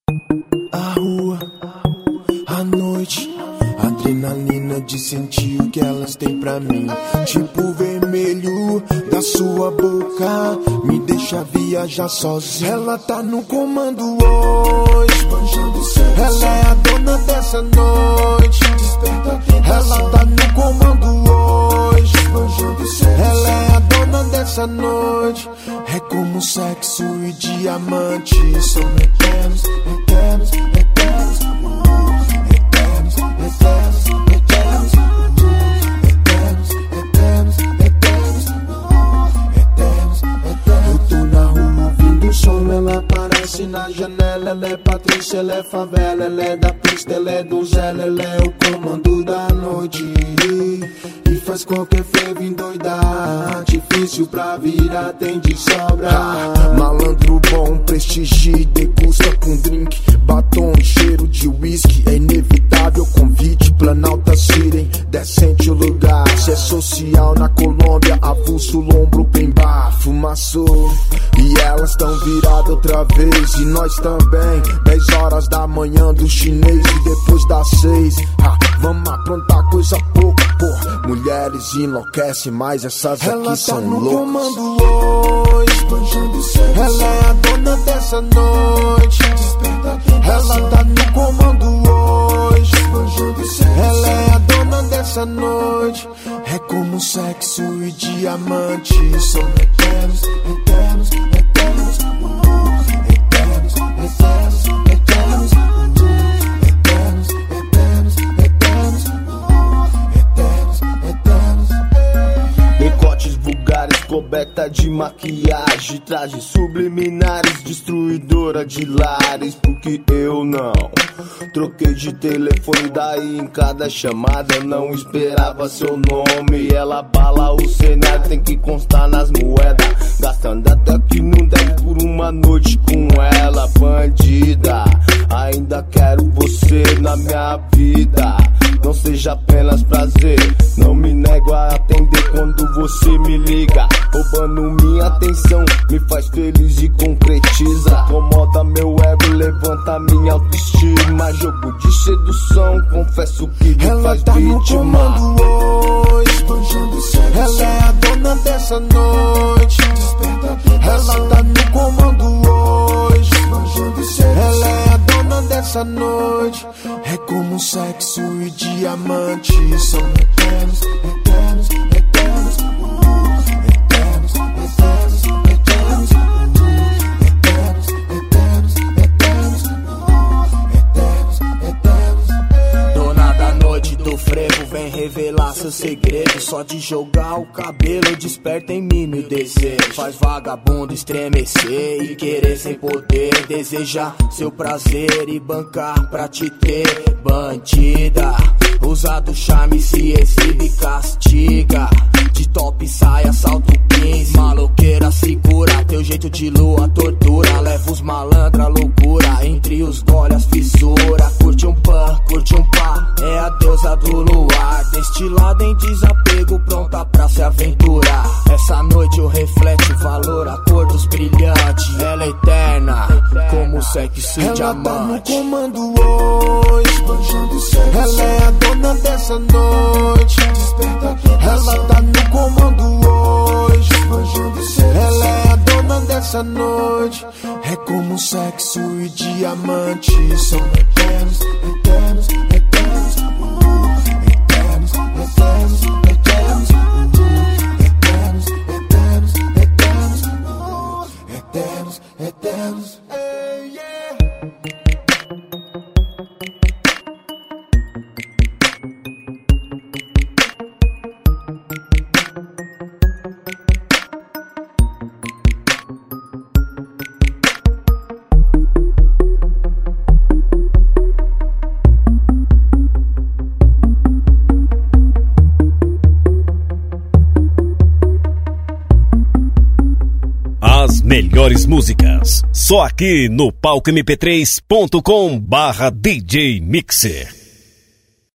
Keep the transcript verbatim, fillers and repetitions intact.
A rua, a noite, adrenalina de sentir o que elas têm pra mim. Tipo o vermelho da sua boca me deixa viajar sozinho. Ela tá no comando hoje, ela é a dona dessa noite. Ela tá no comando hoje, ela é a dona dessa noite. É como sexo e diamante, são eternos, eternos, eternos, eternos, eternos, eternos, eternos, eternos, eternos, eternos. Eu tô na rua ouvindo o som, ela aparece na janela. Ela é Patrícia, ela é favela, ela é da pista, ela é donzela, ela é o comando da noite. E faz qualquer frevo endoidar, difícil pra virar, tem de sobra. Ah, malandro bom, prestigie, degusta com drink, batom e cheiro de whisky. É inevitável convite, Planalta Siren, decente o lugar. Se é social na Colômbia, avulso lombro, bem bar, fumaçou. E elas tão viradas outra vez, e nós também. Dez horas da manhã do chinês e depois das seis. Ah, vamos aprontar coisa pouca, porra. Mulheres enlouquecem, mas essas ela aqui são tá no loucas. Comando hoje, ela é a dona dessa noite. Ela tá no comando hoje, ela é a dona dessa noite. É como sexo e diamante, são eternos, eternos, eternos, eternos, eternos, eternos, eternos, eternos, eternos, eternos, eternos. Decotes vulgares, coberta de maquiagem, trajes subliminares, destruidora de lares. Porque eu não troquei de telefone, daí em cada chamada eu não esperava seu nome. Ela bala o cenário, tem que constar nas moedas, gastando até que não deve por uma noite com ela. Bandida, ainda quero você na minha vida, não seja apenas prazer. Não me nego a atender quando você me liga, roubando minha atenção, me faz feliz e concretiza. Incomoda meu ego, levanta minha autoestima. Jogo de sedução, confesso que me ela faz tá vítima. No comando hoje, ela é a dona dessa noite. Ela tá no comando hoje, ela é a dona dessa noite. É como sexo e diamante, são eternos, eternos, eternos, eternos, eternos, eternos, eternos, eternos, eternos, eternos, eternos. Dona da noite do frevo, vem revelar seu segredo. Só de jogar o cabelo desperta em mim meu desejo. Faz vagabundo estremecer e querer sem poder, desejar seu prazer e bancar pra te ter. Bandida, usa do charme, se exibe, castiga. De top saia, salto quinze, maloqueira se cura, teu jeito de lua tortura. Leva os malandra loucura, entre os gole as fissura. Curte um pan, curte um pá, é a deusa do luar, destilada em desapego, pronta pra se aventurar. Essa noite eu reflete o valor, a cor dos brilhantes. Ela é eterna, como sexo e diamante. Ela tá no comando hoje, ela é a dona dessa noite. Ela tá no comando hoje, ela é a dona dessa noite. É como sexo e diamante, são eternos, eternos, eternos, eternos, eternos, eternos, eternos, eternos, eternos, eternos, eternos. Hey, yeah. As melhores músicas, só aqui no palco m p três ponto com barra D J Mixer.